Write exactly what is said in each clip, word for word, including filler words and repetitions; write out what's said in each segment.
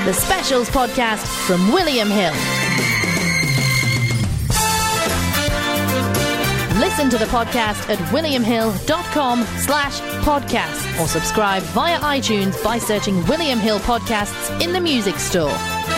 the Specials podcast from William Hill. Listen to the podcast at williamhill.com slash podcast or subscribe via iTunes by searching William Hill Podcasts in the music store.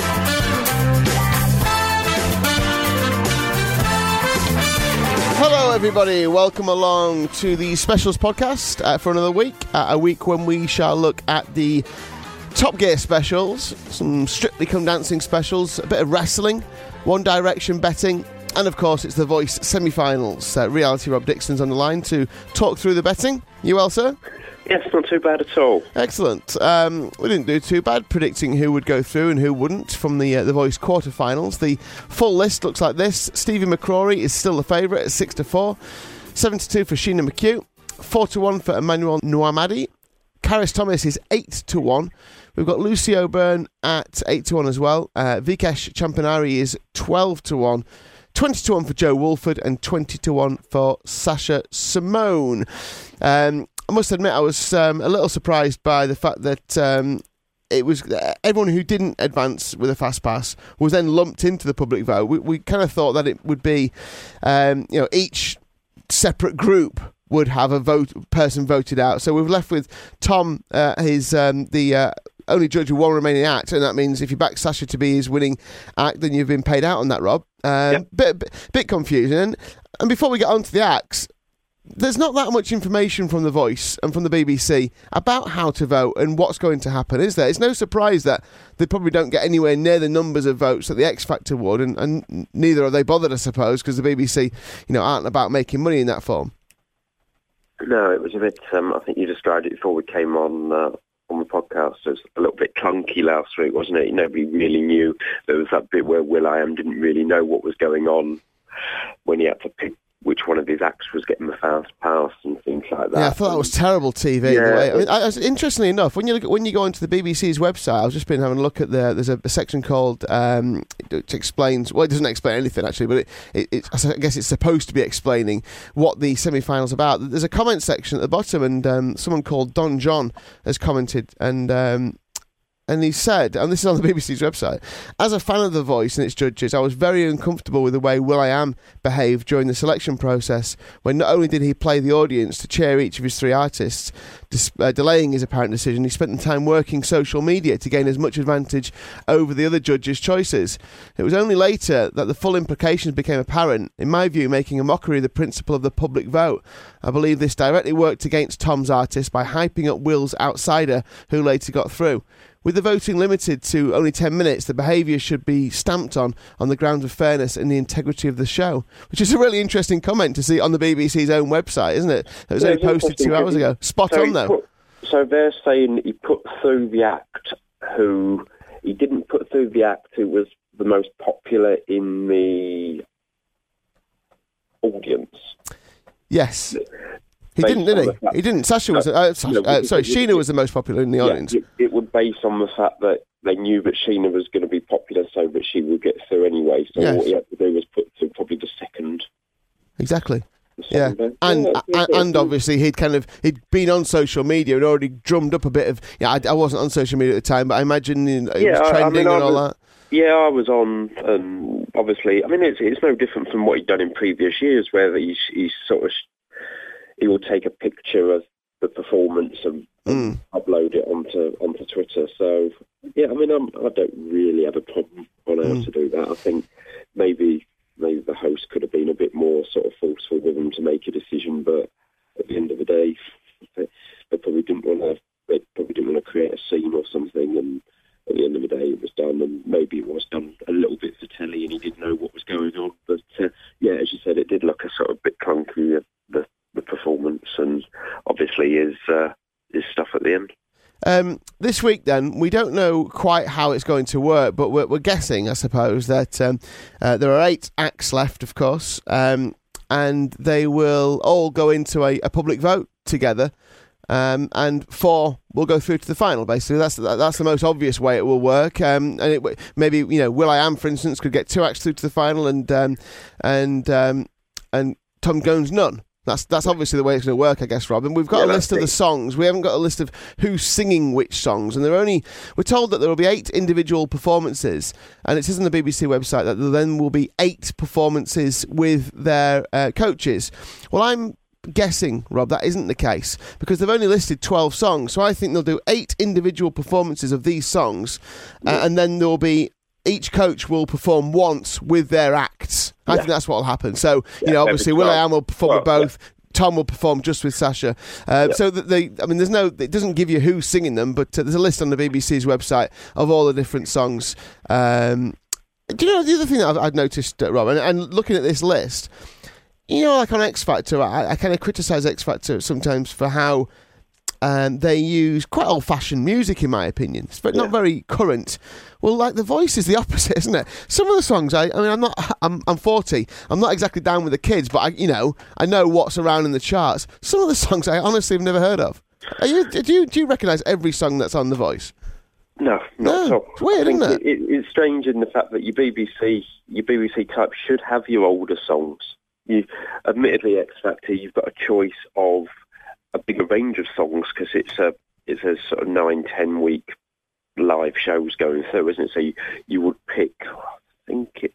Hello everybody, welcome along to the Specials podcast uh, for another week, uh, a week when we shall look at the Top Gear specials, some Strictly Come Dancing specials, a bit of wrestling, One Direction betting, and of course it's The Voice semi-finals. Uh, Reality Rob Dixon's on the line to talk through the betting. You well, sir? Yes, not too bad at all. Excellent. Um, we didn't do too bad predicting who would go through and who wouldn't from the uh, The Voice quarterfinals. The full list looks like this. Stevie McCrory is still the favourite at six to four, seven to two for Sheena McHugh, four to one for Emmanuel Nwamadi. Karis Thomas is eight to one. We've got Lucy O'Byrne at eight to one as well. Uh, Vikesh Champanari is twelve to one. twenty to one for Joe Woolford and twenty to one for Sasha Simone. Um, I must admit I was um, a little surprised by the fact that um, it was uh, everyone who didn't advance with a fast pass was then lumped into the public vote. We, we kind of thought that it would be, um, you know, each separate group would have a vote person voted out. So we've left with Tom, uh, his um, the uh, only judge with one remaining act, and that means if you back Sasha to be his winning act, then you've been paid out on that, Rob. Um, yep. bit, bit bit confusing. And before we get on to the acts, there's not that much information from The Voice and from the B B C about how to vote and what's going to happen, is there? It's no surprise that they probably don't get anywhere near the numbers of votes that the X Factor would, and, and neither are they bothered, I suppose, because the B B C, you know, aren't about making money in that form. No, it was a bit, um, I think you described it before we came on uh, on the podcast. It was a little bit clunky last week, wasn't it? Nobody really knew. There was that bit where Will.i.am didn't really know what was going on when he had to pick which one of his acts was getting the fast pass and things like that. Yeah, I thought that was terrible T V. Yeah, the way. I mean, I, interestingly enough, when you look at, when you go into the B B C's website, I've just been having a look at the. There's a, a section called um, it explains. Well, it doesn't explain anything actually, but it, it, it, I guess it's supposed to be explaining what the semi-finals about. There's a comment section at the bottom, and um, someone called Don John has commented, and. Um, And he said, and this is on the B B C's website, as a fan of The Voice and its judges, I was very uncomfortable with the way Will.i.am behaved during the selection process, when not only did he play the audience to cheer each of his three artists, dis- uh, delaying his apparent decision, he spent the time working social media to gain as much advantage over the other judges' choices. It was only later that the full implications became apparent, in my view, making a mockery of the principle of the public vote. I believe this directly worked against Tom's artist by hyping up Will's outsider, who later got through. With the voting limited to only ten minutes, the behaviour should be stamped on on the grounds of fairness and the integrity of the show, which is a really interesting comment to see on the B B C's own website, isn't it? It was yeah, only posted two hours ago. Spot so on, though. Put, so they're saying he put through the act who... He didn't put through the act who was the most popular in the audience. Yes. He didn't, did he? He didn't. Sasha was... Uh, Sasha, no, uh, sorry, it, Sheena it, was the most popular in the yeah, audience. It, it would base on the fact that they knew that Sheena was going to be popular, so that she would get through anyway. So yes. what he had to do was put through probably the second. Exactly. The Yeah, second and yeah, yeah, and, yeah. and obviously he'd kind of he'd been on social media and already drummed up a bit of. Yeah, I, I wasn't on social media at the time, but I imagine you know, it Yeah, was I- I trending mean, I and all was- that. Yeah, I was on, um, obviously. I mean, it's it's no different from what he'd done in previous years, where he's, he's sort of, he will take a picture of the performance and, and Mm. upload it onto onto Twitter. So, yeah, I mean, I'm, I don't really have a problem on how Mm. to do that. I think maybe maybe the host could have been a bit more sort of forceful with him to make a decision, but at the end of the day, they, they probably didn't want to. They probably didn't want to create a scene or something, and at the end of the day, it was done, and maybe it was done a little bit for telly, and he didn't know what was going on. But uh, yeah, as you said, it did look a sort of bit clunky, uh, the the performance, and obviously his uh, his stuff at the end. Um, this week, then, we don't know quite how it's going to work, but we're, we're guessing, I suppose, that um, uh, there are eight acts left, of course, um, and they will all go into a, a public vote together. Um, and four will go through to the final. Basically, that's that's the most obvious way it will work. Um, and it, maybe you know, Will.i.am, for instance, could get two acts through to the final, and um, and um, and Tom Jones none. That's that's obviously the way it's going to work, I guess, Rob. And we've got Yeah, a list of it. the songs. We haven't got a list of who's singing which songs. And they're only we're told that there will be eight individual performances. And it says on the B B C website that there then will be eight performances with their uh, coaches. Well, I'm guessing, Rob, that isn't the case because they've only listed twelve songs. So I think they'll do eight individual performances of these songs, uh, Yeah. and then there will be each coach will perform once with their acts. I Yeah. think that's what will happen. So, Yeah, you know, maybe obviously, twelve. Will.i.am will perform with Well, both. Tom will perform just with Sasha. Uh, Yeah. So that they, I mean, there's no, it doesn't give you who's singing them, but uh, there's a list on the B B C's website of all the different songs. Um, do you know the other thing that I've, I've noticed, uh, Rob, and, and looking at this list, you know, like on X Factor, I, I kind of criticise X Factor sometimes for how um, they use quite old-fashioned music, in my opinion, but not Yeah. very current. Well, like The Voice is the opposite, isn't it? Some of the songs, I, I mean, I'm not, I'm, I'm forty. I'm not exactly down with the kids, but I, you know, I know what's around in the charts. Some of the songs I honestly have never heard of. Are you, do you, do you recognise every song that's on The Voice? No, not No, at all. it's weird, I think isn't it? it, It's strange in the fact that your B B C, your B B C type should have your older songs. You, admittedly, X Factor, you've got a choice of a bigger range of songs because it's a it's a sort of nine, ten week live shows going through, isn't it? So you, you would pick, I think it's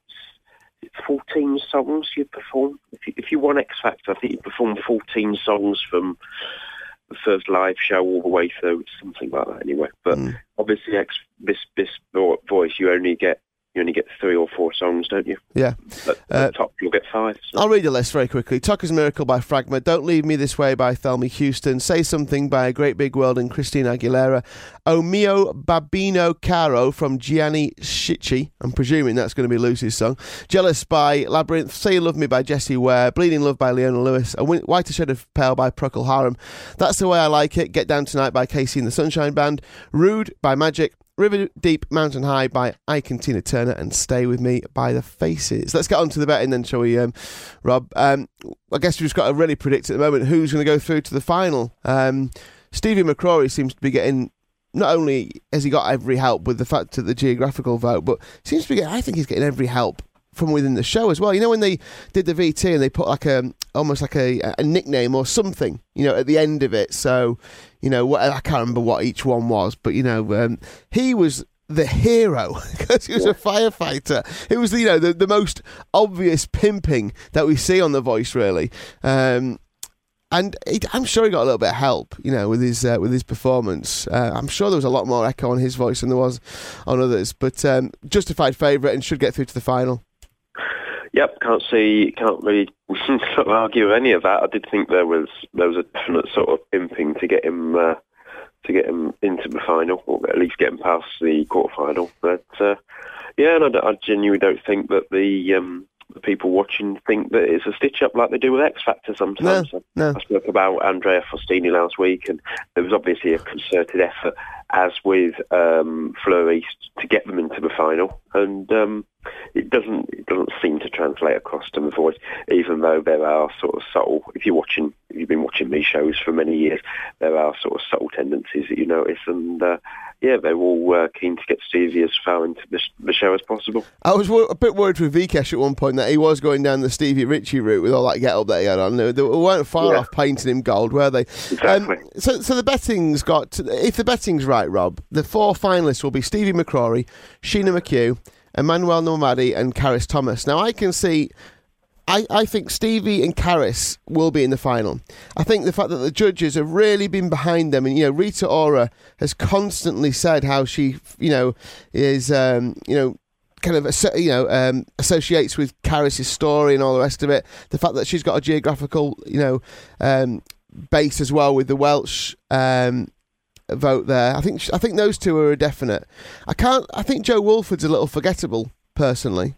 fourteen songs you perform. If you, if you won X Factor, I think you perform fourteen songs from the first live show all the way through, something like that anyway. But Mm. obviously, X, this this voice, you only get you only get three or four songs, don't you? Yeah. At, Uh, at the top, you'll get five. So. I'll read the list very quickly. Tucker's Miracle by Fragma, Don't Leave Me This Way by Thelma Houston, Say Something by A Great Big World and Christina Aguilera, O Mio Babino Caro from Gianni Schicchi, I'm presuming that's going to be Lucy's song, Jealous by Labyrinth, Say You Love Me by Jessie Ware, Bleeding Love by Leona Lewis, A Win- Whiter Shade of Pale by Procol Harum, That's the Way I Like It, Get Down Tonight by Casey and the Sunshine Band, Rude by Magic, River Deep, Mountain High by Ike and Tina Turner, and Stay With Me by The Faces. Let's get on to the betting then, shall we, um, Rob? Um, I guess we've just got to really predict at the moment who's going to go through to the final. Um, Stevie McCrory seems to be getting, not only has he got every help with the fact of the geographical vote, but seems to be getting, I think he's getting every help from within the show as well. You know, when they did the V T and they put like a, almost like a, a nickname or something, you know, at the end of it. So, you know, what, I can't remember what each one was, but, you know, um, he was the hero because he was a firefighter. It was, you know, the, the most obvious pimping that we see on The Voice, really. Um, and it, I'm sure he got a little bit of help, you know, with his uh, with his performance. Uh, I'm sure there was a lot more echo on his voice than there was on others. But um, justified favourite and should get through to the final. Yep, can't see, can't really sort of argue any of that. I did think there was there was a definite sort of pimping to get him uh, to get him into the final, or at least get him past the quarter final. But uh, yeah, and I, I genuinely don't think that the um, the people watching think that it's a stitch up like they do with X Factor sometimes. No, no. I spoke about Andrea Faustini last week, and there was obviously a concerted effort, as with um, Fleur East, to get them into the final, and um, it doesn't it doesn't seem to translate across to The Voice, even though there are sort of subtle, if you're watching, if you've been watching these shows for many years, there are sort of subtle tendencies that you notice, and uh, yeah, they're all uh, keen to get Stevie as far into the, the show as possible. I was wo- a bit worried with Vikesh at one point that he was going down the Stevie Ritchie route with all that get up that he had on. They, they weren't far Yeah. off painting him gold, were they? Exactly. Um, so, so the betting's got, if the betting's right, Rob, the four finalists will be Stevie McCrory, Sheena McHugh, Emmanuel Nomadi, and Karis Thomas. Now, I can see. I, I think Stevie and Karis will be in the final. I think the fact that the judges have really been behind them, and you know, Rita Ora has constantly said how she, you know, is, um, you know, kind of, you know, um, associates with Karis's story and all the rest of it. The fact that she's got a geographical, you know, um, base as well with the Welsh um, vote there. I think I think those two are a definite. I can't. I think Joe Wolford's a little forgettable, personally.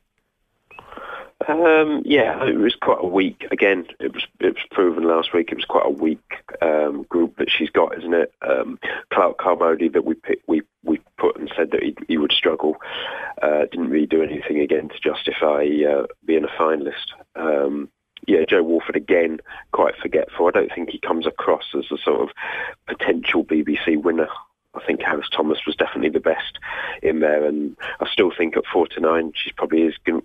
Um, yeah, it was quite a weak. Again, it was it was proven last week. It was quite a weak um, group that she's got, isn't it? Um, Clark Carmody that we picked, we we put and said that he, he would struggle. Uh, didn't really do anything again to justify uh, being a finalist. Um, yeah, Joe Wolford again, quite forgetful. I don't think he comes across as a sort of potential B B C winner. I think Karis Thomas was definitely the best in there, and I still think at four to nine, she's probably is going.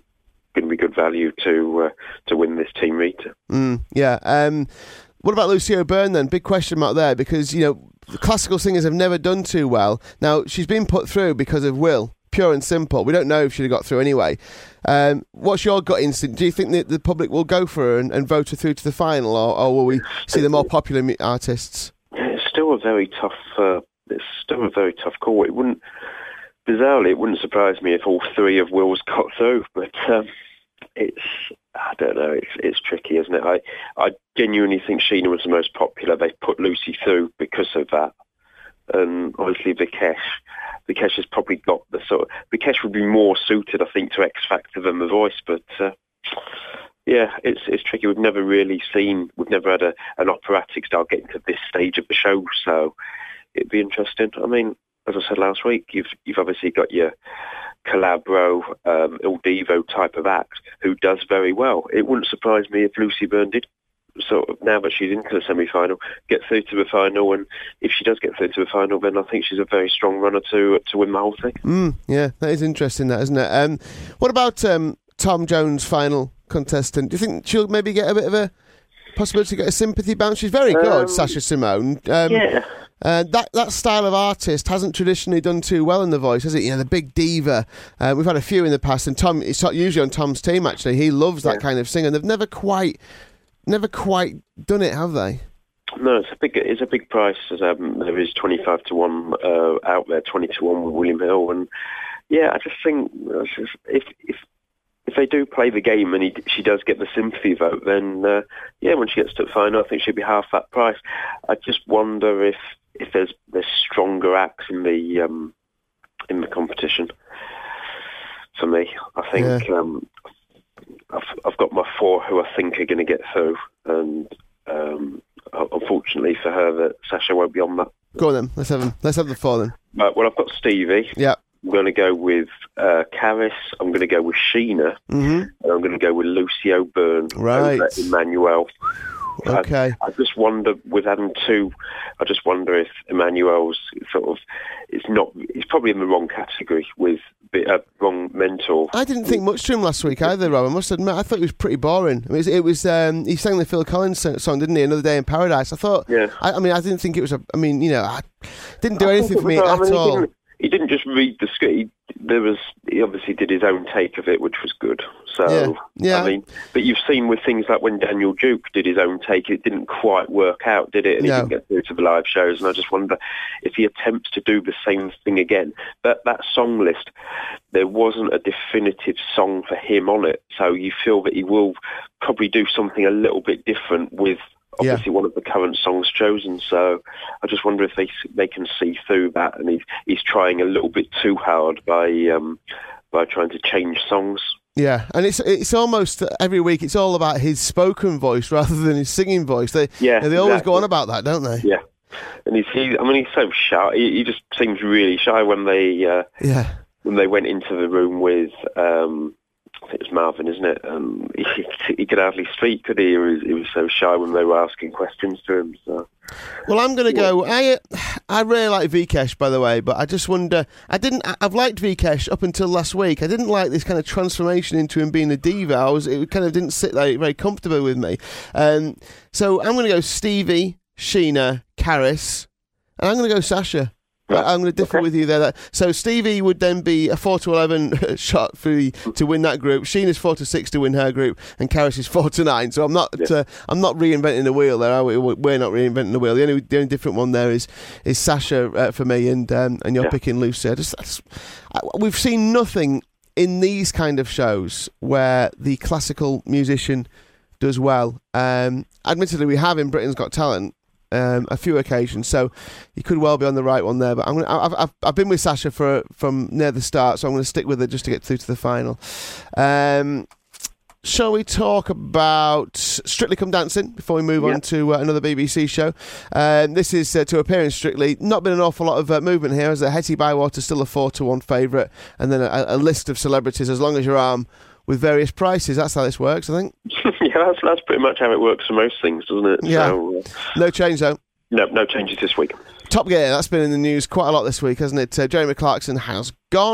going to be good value to uh, to win this team meet. Mm, yeah. Um, what about Lucy O'Byrne then? Big question mark there, because you know the classical singers have never done too well. Now she's been put through because of Will, pure and simple. We don't know if she'd have got through anyway. Um, what's your gut instinct? Do you think that the public will go for her and, and vote her through to the final, or, or will we see the more popular mu- artists? It's still a very tough. Uh, it's still a very tough call. It wouldn't, bizarrely, it wouldn't surprise me if all three of Will's got through. But um, it's, I don't know. It's it's tricky, isn't it? I I genuinely think Sheena was the most popular. They put Lucy through because of that, and obviously Vikesh. Vikesh has probably got the sort of... Vikesh would be more suited, I think, to X Factor than The Voice, but uh, yeah, it's it's tricky. We've never really seen... We've never had a, an operatic style getting to this stage of the show, so it'd be interesting. I mean, as I said last week, you've you've obviously got your Calabro, um, Il Divo type of act who does very well. It wouldn't surprise me if Lucy Byrne did, sort of, now that she's into the semi-final, get through to the final, and if she does get through to the final, then I think she's a very strong runner to to win the whole thing. Mm, yeah, that is interesting, that, isn't it? Um, what about um, Tom Jones, final contestant? Do you think she'll maybe get a bit of a possibility to get a sympathy bounce? She's very good, um, Sasha Simone. Um, yeah. Uh, that that style of artist hasn't traditionally done too well in The Voice, has it? You know, the big diva. Uh, we've had a few in the past, and Tom, it's usually on Tom's team, actually. He loves that yeah. kind of singer, and they've never quite... Never quite done it, have they? No, it's a big it's a big price. Um, there is twenty-five to one uh, out there, twenty to one with William Hill, and yeah, I just think if if if they do play the game and he, she does get the sympathy vote, then uh, yeah, when she gets to the final, I think she'll be half that price. I just wonder if if there's there's stronger acts in the um, in the competition. For me, I think. Yeah. Um, I've, I've got my four who I think are going to get through, and um, unfortunately for her, that Sasha won't be on that. Go on then. Let's have them. Let's have the four then. Right, well, I've got Stevie. Yeah. I'm going to go with uh, Karis. I'm going to go with Sheena, mm-hmm. and I'm going to go with Lucy O'Byrne. Right. Over Emmanuel. Okay. I, I just wonder, with Adam two, I just wonder if Emmanuel's sort of, it's not, he's probably in the wrong category with the uh, wrong mentor. I didn't think much to him last week either, Rob. I must admit, I thought he was pretty boring. I mean, it was, it was um, he sang the Phil Collins song, didn't he? Another Day in Paradise. I thought, yeah. I, I mean, I didn't think it was a, I mean, you know, I didn't do I anything for me I at mean, all. He didn't, he didn't just read the script. There was, he obviously did his own take of it, which was good. So, yeah. Yeah. I mean, but you've seen with things like when Daniel Duke did his own take, it didn't quite work out, did it? And no. he didn't get through to the live shows. And I just wonder if he attempts to do the same thing again. But that song list, there wasn't a definitive song for him on it. So you feel that he will probably do something a little bit different with obviously yeah. one of the current songs chosen. So I just wonder if they they can see through that, and he's he's trying a little bit too hard by um, by trying to change songs. Yeah, and it's it's almost every week it's all about his spoken voice rather than his singing voice. They yeah, they always exactly. go on about that, don't they? Yeah, and he's he, I mean he's so shy. He, he just seems really shy when they uh, yeah when they went into the room with. Um, I think it was Marvin, isn't it? Um, he, he could hardly speak, could he? He was, he was so shy when they were asking questions to him. So. Well, I'm going to go. I I really like Vikesh, by the way, but I just wonder. I didn't. I've liked Vikesh up until last week. I didn't like this kind of transformation into him being a diva. I was. It kind of didn't sit like very comfortable with me. Um, so I'm going to go Stevie, Sheena, Karis, and I'm going to go Sasha. Right. I'm going to differ okay. with you there. So Stevie would then be a four to eleven shot for the, to win that group. Sheena's four to six to win her group, and Karis is four to nine. So I'm not yeah. uh, I'm not reinventing the wheel there. Are we? We're not reinventing the wheel. The only the only different one there is is Sasha uh, for me, and um, and you're yeah. picking Lucy. I just, I just I, we've seen nothing in these kind of shows where the classical musician does well. Um, admittedly, we have in Britain's Got Talent. Um, a few occasions, so you could well be on the right one there. But I'm gonna, I've, I've I've been with Sasha for from near the start, so I'm going to stick with her just to get through to the final. Um, shall we talk about Strictly Come Dancing before we move yeah. on to uh, another B B C show? Um, this is uh, to appear in Strictly. Not been an awful lot of uh, movement here, as Hetty Bywater still a four to one favourite, and then a, a list of celebrities as long as your arm with various prices. That's how this works, I think. yeah, that's that's pretty much how it works for most things, doesn't it? Yeah. So, uh, no change, though. No, no changes this week. Top Gear, that's been in the news quite a lot this week, hasn't it? Uh, Jeremy Clarkson has gone.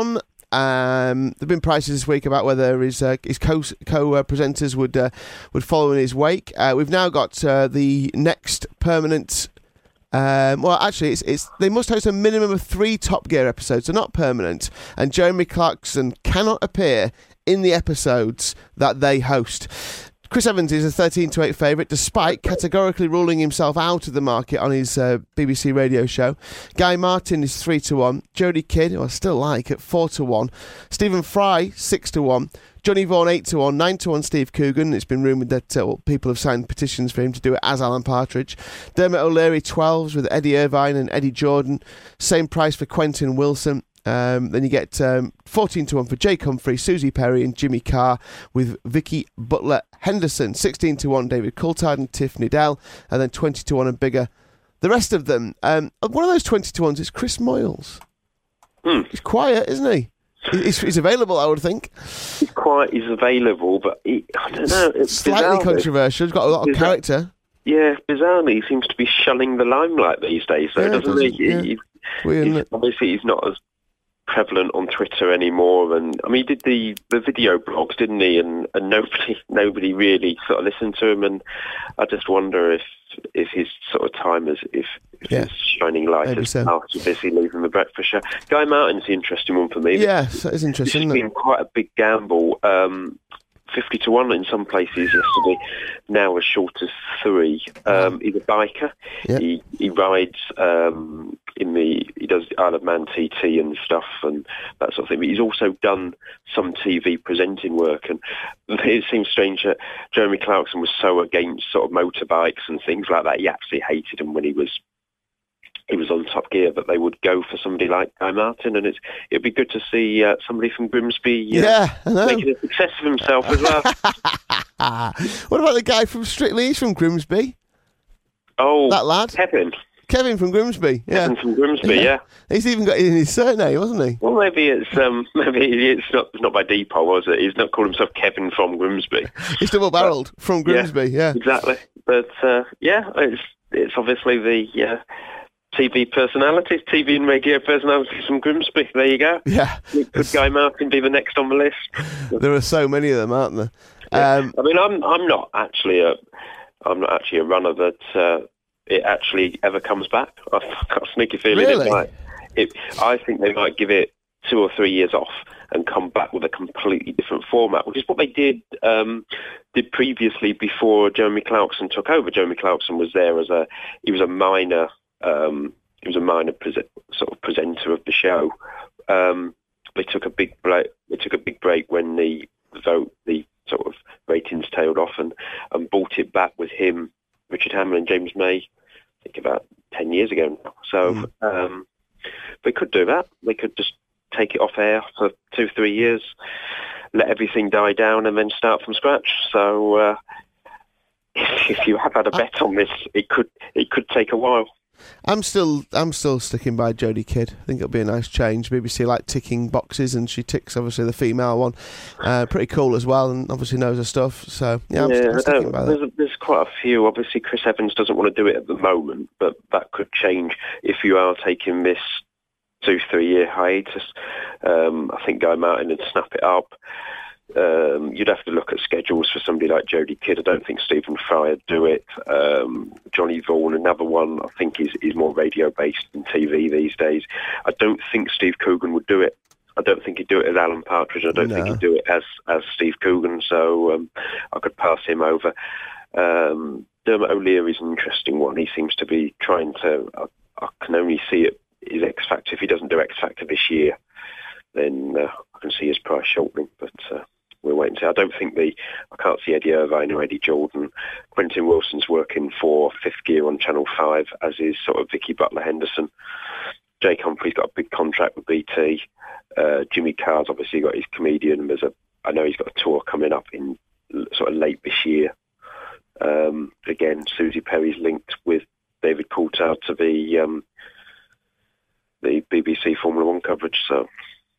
Um, there've been prices this week about whether his uh, his co co uh, presenters would uh, would follow in his wake. Uh, we've now got uh, the next permanent. Um, well, actually, it's, it's they must host a minimum of three Top Gear episodes. They're not permanent, and Jeremy Clarkson cannot appear in the episodes that they host. Chris Evans is a thirteen to eight favourite, despite categorically ruling himself out of the market on his uh, B B C radio show. Guy Martin is three to one. Jodie Kidd, who I still like, at four to one. Stephen Fry, six to one. Johnny Vaughan, eight to one. nine to one, Steve Coogan. It's been rumoured that uh, people have signed petitions for him to do it as Alan Partridge. Dermot O'Leary, twelves, with Eddie Irvine and Eddie Jordan. Same price for Quentin Wilson. Um, then you get um, fourteen to one for Jake Humphrey, Susie Perry and Jimmy Carr, with Vicky Butler-Henderson. sixteen to one, David Coulthard and Tiff Needell. And then twenty to one and bigger. The rest of them, um, one of those twenty to ones is Chris Moyles. Mm. He's quiet, isn't he? He's, he's available, I would think. He's quite, he's available, but he, I don't know. It's slightly bizarrely controversial. He's got a lot of Bizarre- character. Yeah, bizarrely, he seems to be shunning the limelight these days, though, Yeah, doesn't doesn't, he? yeah. he Weird, isn't he's, it? obviously, he's not as prevalent on Twitter anymore, and I mean, he did the, the video blogs, didn't he? And, and nobody nobody really sort of listened to him, and I just wonder if if his sort of time is if, if Yeah. his shining light Maybe is so. after busy leaving the breakfast show. Guy Martin's the interesting one for me. Yes, that is This interesting, has isn't it? been quite a big gamble. Um, fifty to one in some places yesterday, now as short as three. Um, he's a biker. Yeah. He he rides um, in the, he does the Isle of Man T T and stuff and that sort of thing. But he's also done some T V presenting work, and it seems strange that Jeremy Clarkson was so against sort of motorbikes and things like that. He absolutely hated them when he was he was on Top Gear, but they would go for somebody like Guy Martin, and it's it'd be good to see uh, somebody from Grimsby uh, Yeah, I know. making a success of himself as well. What about the guy from Strictly? He's from Grimsby. Oh, That lad? Kevin. Kevin from Grimsby. Yeah. Kevin from Grimsby, yeah. He's even got it in his surname, wasn't he? Well, maybe it's um, maybe it's not it's not by Depot, was it? He's not called himself Kevin from Grimsby. He's double-barrelled from Grimsby, yeah. Exactly. But uh, yeah, it's it's obviously the uh, T V personalities, T V and radio personalities from Grimsby. There you go. Yeah. Could Guy Martin be the next on the list? There are so many of them, aren't there? Yeah. Um, I mean, I'm I'm not actually a I'm not actually a runner that uh, it actually ever comes back. I've got a sneaky feeling Really? it might. It, I think they might give it two or three years off and come back with a completely different format, which is what they did um, did previously before Jeremy Clarkson took over. Jeremy Clarkson was there as a he was a minor um, he was a minor pre- sort of presenter of the show. Um, they took a big break. They took a big break when the vote the sort of ratings tailed off, and, and brought it back with him, Richard Hamill and James May, I think about ten years ago now. So Mm. um, they could do that. They could just take it off air for two, three years, let everything die down, and then start from scratch. So uh, if, if you have had a bet on this, it could it could take a while. I'm still I'm still sticking by Jodie Kidd. I think it'll be a nice change. B B C like ticking boxes, and she ticks obviously the female one. Uh, pretty cool as well, and obviously knows her stuff. So yeah, I'm, yeah, st- I'm I sticking don't- by there's, that. a, there's quite a few. Obviously, Chris Evans doesn't want to do it at the moment, but that could change if you are taking this two, three year hiatus. Um, I think Guy Martin would snap it up. Um, you'd have to look at schedules for somebody like Jodie Kidd. I don't think Stephen Fry would do it. Um, Johnny Vaughan, another one, I think is, is more radio-based than T V these days. I don't think Steve Coogan would do it. I don't think he'd do it as Alan Partridge. I don't No. think he'd do it as, as Steve Coogan, so um, I could pass him over. Um, Dermot O'Leary is an interesting one. He seems to be trying to... I, I can only see it is X Factor. If he doesn't do X Factor this year, then uh, I can see his price shortening, but... Uh, We'll wait and see. I don't think the... I can't see Eddie Irvine or Eddie Jordan. Quentin Wilson's working for Fifth Gear on Channel five, as is sort of Vicky Butler-Henderson. Jake Humphrey's got a big contract with B T. Uh, Jimmy Carr's obviously got his comedian. There's a... I know he's got a tour coming up in sort of late this year. Um, again, Susie Perry's linked with David Coulthard to the, um, the B B C Formula One coverage, so...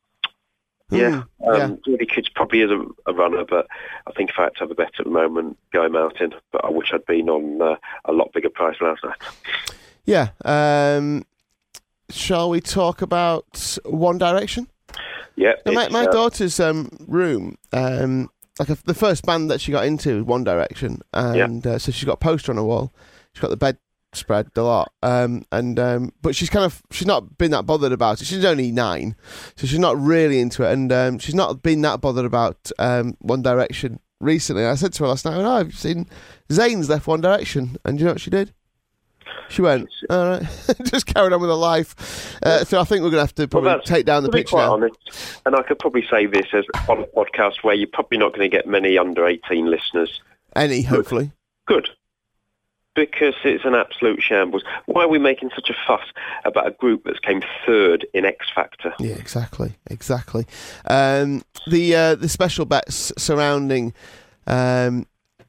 Yeah, Mm, yeah. um, Jodie Kidd's probably is a, a runner, but I think if I had to have a bet at the moment, Guy Martin. But I wish I'd been on uh, a lot bigger price last night. Yeah. Um, shall we talk about One Direction? Yeah. So my my uh, daughter's um, room, um, like a, the first band that she got into was One Direction, and yeah. uh, so she's got a poster on her wall. She's got the bed spread a lot, um, and um, but she's kind of she's not been that bothered about it. She's only nine, so she's not really into it, and um, she's not been that bothered about um, One Direction recently. I said to her last night, "Oh, I've seen Zayn's left One Direction," and do you know what she did? She went, all right, just carried on with her life. Uh, so I think we're going to have to probably well, take down the picture now. Honest, and I could probably say this as on a podcast where you're probably not going to get many under eighteen listeners. Any, hopefully. Good. Because it's an absolute shambles. Why are we making such a fuss about a group that's came third in X Factor? Yeah, exactly, exactly. Um, the uh, the special bets surrounding um,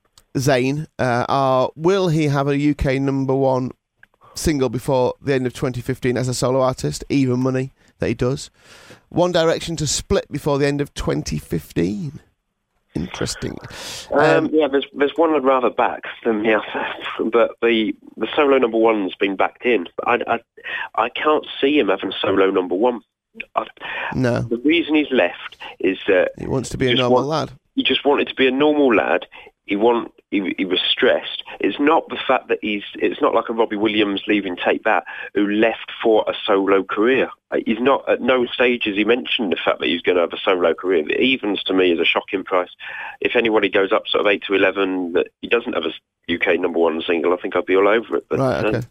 Zayn uh, are: will he have a U K number one single before the end of twenty fifteen as a solo artist? Even money that he does. One Direction to split before the end of twenty fifteen. Interesting. Um, Um, yeah, there's there's one I'd rather back than the other, but the the solo number one's been backed in. I, I, I can't see him having solo number one. I, no. The reason he's left is that He wants to be a just normal want- lad. he just wanted to be a normal lad. He want he, he was stressed. It's not the fact that he's. It's not like a Robbie Williams leaving Take That who left for a solo career. He's not at no stage has he mentioned the fact that he's going to have a solo career. It evens to me as a shocking price. If anybody goes up sort of eight to eleven that he doesn't have a U K number one single, I think I'd be all over it. But, Right. Okay. uh,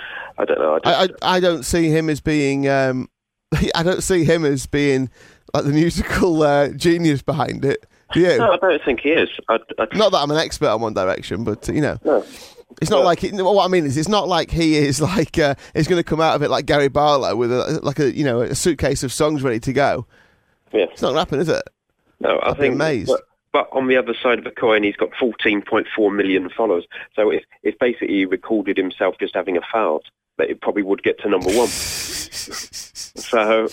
I don't know. I, I, just, I I don't see him as being. Um, I don't see him as being like the musical uh, genius behind it. Do you? no, I don't think he is. I, I, Not that I'm an expert on One Direction, but you know, no. it's not But- like it, what I mean is it's not like he is like uh, he's going to come out of it like Gary Barlow with a, like a you know a suitcase of songs ready to go. Yeah. It's not going to happen, is it? No, I I'd be think. amazed. But, but on the other side of the coin, he's got fourteen point four million followers. So if if basically he recorded himself just having a fart, that it probably would get to number one. So.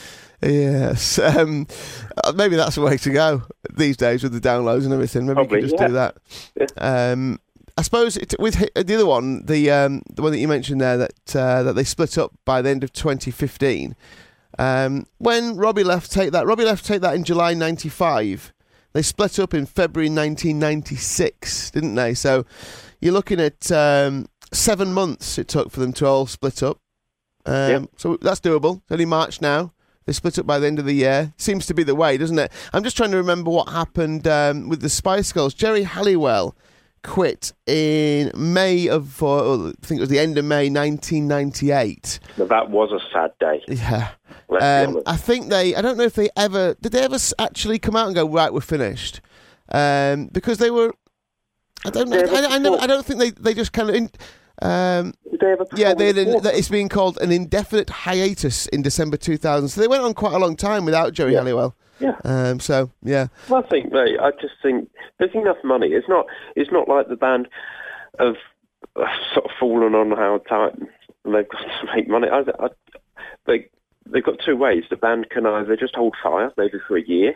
Yes, um, uh, maybe that's the way to go these days with the downloads and everything. Maybe Probably, you can just yeah. do that. Yeah. Um, I suppose it, with hi- the other one, the um, the one that you mentioned there, that uh, that they split up by the end of twenty fifteen. Um, when Robbie left Take That, Robbie left Take That in July ninety-five. They split up in February nineteen ninety-six, didn't they? So you're looking at um, seven months it took for them to all split up. Um, Yeah. So that's doable. It's only March now. They split up by the end of the year. Seems to be the way, doesn't it? I'm just trying to remember what happened um, with the Spice Girls. Jerry Halliwell quit in May of, uh, I think it was the end of May nineteen ninety-eight. Now, that was a sad day. Yeah. Let's be Um, honest. I think they, I don't know if they ever, did they ever s- actually come out and go, right, we're finished? Um, because they were, I don't know, Did they ever I, I, never, perform? I don't think they, they just kind of, in, um, Did they ever yeah, they had perform an, before? it's been called an indefinite hiatus in December two thousand. So they went on quite a long time without Jerry Yeah. Halliwell. Yeah. Um, so yeah, I think, mate, I just think there's enough money. It's not. It's not like the band have uh, sort of fallen on hard time and they've got to make money. I, I, they they've got two ways. The band can either just hold fire, maybe for a year,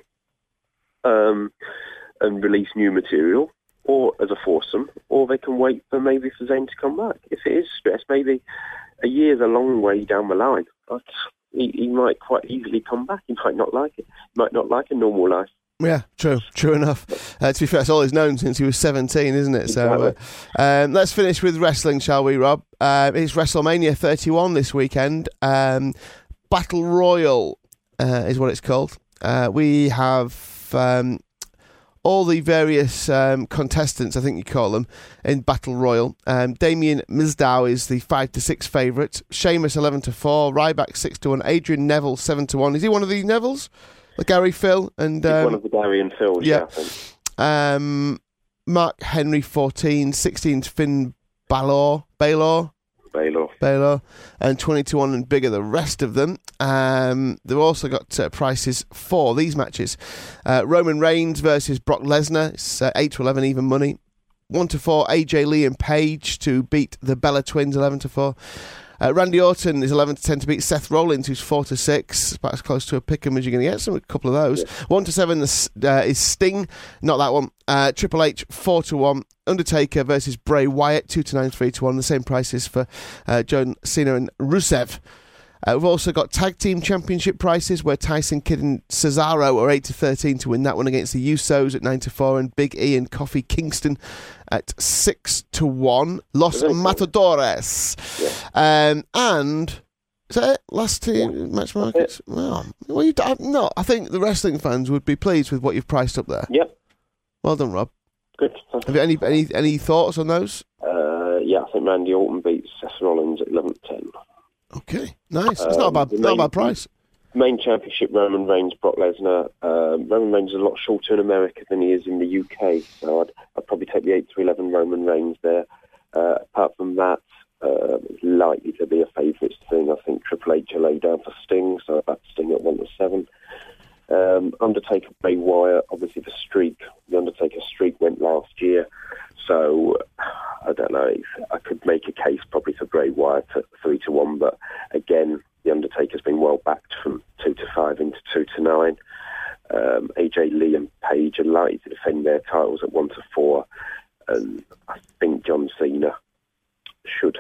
um, and release new material, or as a foursome, or they can wait for maybe for Zayn to come back. If it is stress, maybe a year's a long way down the line. But he, he might quite easily come back. He might not like it. He might not like a normal life. yeah, true, true enough. Uh, to be fair, that's all he's known since he was seventeen, isn't it? So uh, um, let's finish with wrestling, shall we, Rob? Uh, it's WrestleMania thirty-one this weekend. Um, Battle Royal uh, is what it's called. Uh, we have um, all the various um, contestants, I think you call them, in Battle Royal. Um, Damien Mizdow is the five to six favourite. Sheamus eleven to four. Ryback six to one. Adrian Neville seven to one. Is he one of these Nevilles? Like Gary Phil and He's um, one of the Gary and Phils, yeah. yeah. I think. um, Mark Henry fourteen, sixteen to Finn Balor, Balor, Baylor. Baylor, and twenty to one and bigger the rest of them. Um, they've also got uh, prices for these matches. Uh, Roman Reigns versus Brock Lesnar, it's uh, eight to eleven even money. one to four, A J Lee and Paige to beat the Bella Twins, eleven to four. Uh, Randy Orton is eleven to ten to beat Seth Rollins, who's four to six. About as close to a pick'em as you're going to get. Some a couple of those. Yeah. one to seven is, uh, is Sting, not that one. Uh, Triple H four to one. Undertaker versus Bray Wyatt two to nine, three to one. The same prices for uh, John Cena and Rusev. Uh, we've also got tag team championship prices where Tyson Kidd and Cesaro are eight to thirteen to win that one against the Usos at nine to four, and Big E and Kofi Kingston at six to one. Los Matadores. Yeah. Um, and is that it? Last two match markets? Well, well you, I, no, I think the wrestling fans would be pleased with what you've priced up there. Yep. Well done, Rob. Good. Have you any any any thoughts on those? Uh, yeah, I think Randy Orton beats Seth Rollins at eleven to ten. Okay, nice. It's um, not a bad, main, not a bad price. Main championship, Roman Reigns, Brock Lesnar. Uh, Roman Reigns is a lot shorter in America than he is in the U K, so I'd, I'd probably take the eight to eleven Roman Reigns there. Uh, apart from that, uh, it's likely to be a favourites thing. I think Triple H will lay down for Sting, so I'd back Sting at one to seven. Um, Undertaker, Bray Wyatt, obviously the streak, the Undertaker streak went last year, so I don't know, I could make a case probably for Bray Wyatt at three to one, but again, the Undertaker's been well backed from two to five into two to nine. Um, A J Lee and Paige are likely to defend their titles at one to four, and I think John Cena should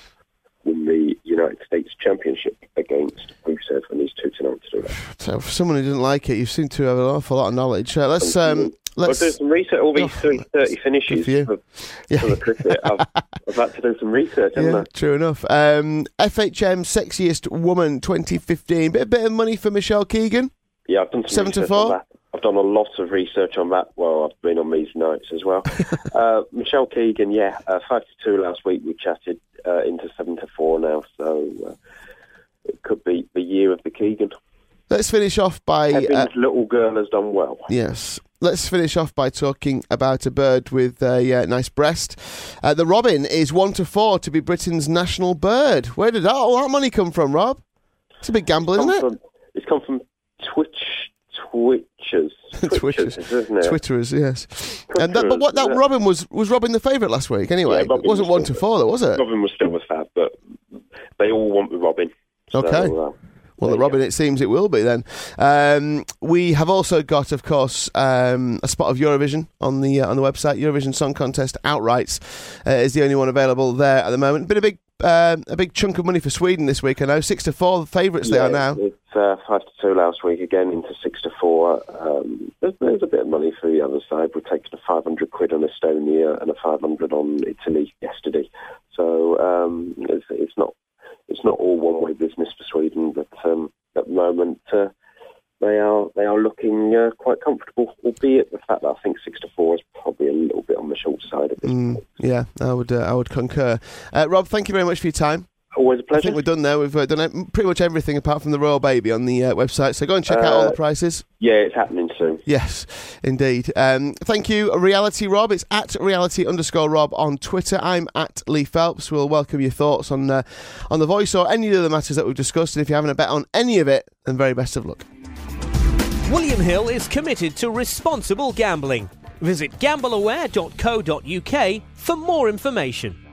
win the United States Championship against Rusev, and he's two to nine to do that. So for someone who didn't like it, you seem to have an awful lot of knowledge. Uh, let's um, let's I'll do some research. All these oh, three thirty finishes for, you. for, yeah. for the cricket. I've, I've had to do some research, haven't yeah, I? True enough. Um, F H M Sexiest Woman twenty fifteen. Bit a bit of money for Michelle Keegan. Yeah, I've done some seven to research four. on that. I've done a lot of research on that. Well, I've been on these nights as well. uh, Michelle Keegan, yeah, uh, five to two last week. We chatted uh, into seven to four now, so uh, it could be the year of the Keegan. Let's finish off by Kevin's uh, little girl has done well. Yes. Let's finish off by talking about a bird with a uh, nice breast. Uh, the robin is one to four to be Britain's national bird. Where did that, all that money come from, Rob? It's a big gamble, it's isn't it? From, it's come from Twitch, Twitchers, Twitchers, isn't it? Twitterers, yes. Twitterers, and that, but what that Robin was was Robin the favourite last week anyway. Yeah, it wasn't was one to four, though, was it? Robin was still with Fab, but they all want the Robin. Okay. So, uh, Well, the Robin, it seems it will be then. Um, we have also got, of course, um, a spot of Eurovision on the uh, on the website. Eurovision Song Contest Outrights uh, is the only one available there at the moment. Been a big uh, a big chunk of money for Sweden this week, I know. Six to four, the favourites yeah, they are now. It's uh, five to two last week, again into six to four. Um, there's, there's a bit of money for the other side. We've taken a five hundred quid on Estonia and a five hundred on Italy yesterday. So um, it's, it's not it's not all one way business for Sweden, but um, at the moment uh, they are they are looking uh, quite comfortable, albeit the fact that I think six to four is probably a little bit on the short side of this. Mm, yeah, I would uh, I would concur. Uh, Rob, thank you very much for your time. Always a pleasure. I think we're done there. We've uh, done pretty much everything apart from the Royal Baby on the uh, website. So go and check uh, out all the prices. Yeah, it's happening soon. Yes, indeed. Um, thank you, Reality Rob. It's at reality underscore Rob on Twitter. I'm at Lee Phelps. We'll welcome your thoughts on uh, on the voice or any of the matters that we've discussed. And if you're having a bet on any of it, then very best of luck. William Hill is committed to responsible gambling. Visit gamble aware dot co dot uk for more information.